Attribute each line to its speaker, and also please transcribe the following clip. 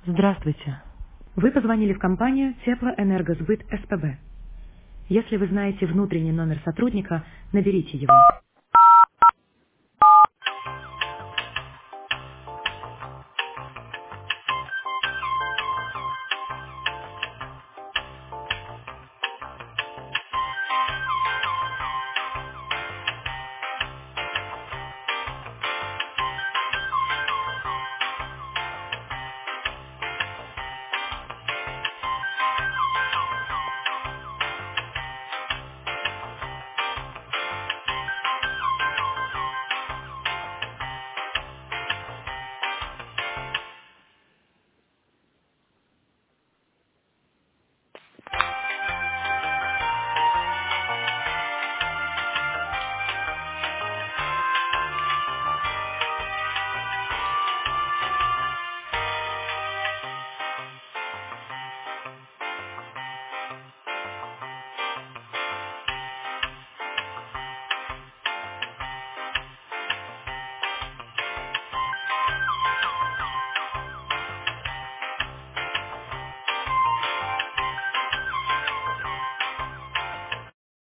Speaker 1: Здравствуйте. Вы позвонили в компанию Теплоэнергосбыт СПБ. Если вы знаете внутренний номер сотрудника, наберите его.